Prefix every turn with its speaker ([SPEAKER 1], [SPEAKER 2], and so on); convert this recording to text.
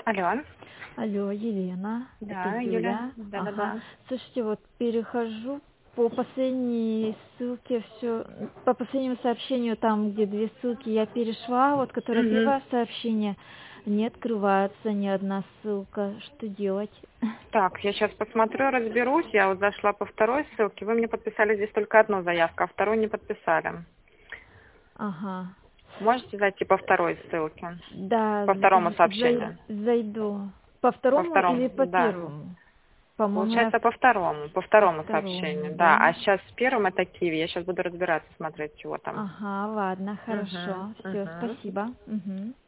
[SPEAKER 1] Алло.
[SPEAKER 2] Алло, Елена, это
[SPEAKER 1] Да, Юля.
[SPEAKER 2] Юля. Ага.
[SPEAKER 1] Да-да-да.
[SPEAKER 2] Слушайте, вот перехожу по последней ссылке, все, по последнему сообщению, там, где две ссылки я перешла, вот, которое
[SPEAKER 1] Мгм.
[SPEAKER 2] первое сообщение, не открывается ни одна ссылка. Что делать?
[SPEAKER 1] Так, я сейчас посмотрю, разберусь. Я вот зашла по второй ссылке. Вы мне подписали здесь только одну заявку, а вторую не подписали.
[SPEAKER 2] Ага.
[SPEAKER 1] Можете зайти по второй ссылке?
[SPEAKER 2] Да,
[SPEAKER 1] По второму сообщению.
[SPEAKER 2] зайду. По
[SPEAKER 1] По
[SPEAKER 2] второму или
[SPEAKER 1] второму,
[SPEAKER 2] по
[SPEAKER 1] да.
[SPEAKER 2] первому? По-моему, я
[SPEAKER 1] Получается по
[SPEAKER 2] по
[SPEAKER 1] второму
[SPEAKER 2] второму,
[SPEAKER 1] сообщению, да.
[SPEAKER 2] да?
[SPEAKER 1] А сейчас с первым это Киви. Я сейчас буду разбираться, смотреть, чего там.
[SPEAKER 2] Ага, ладно,
[SPEAKER 1] Угу,
[SPEAKER 2] хорошо. Все,
[SPEAKER 1] угу.
[SPEAKER 2] спасибо. Мгм.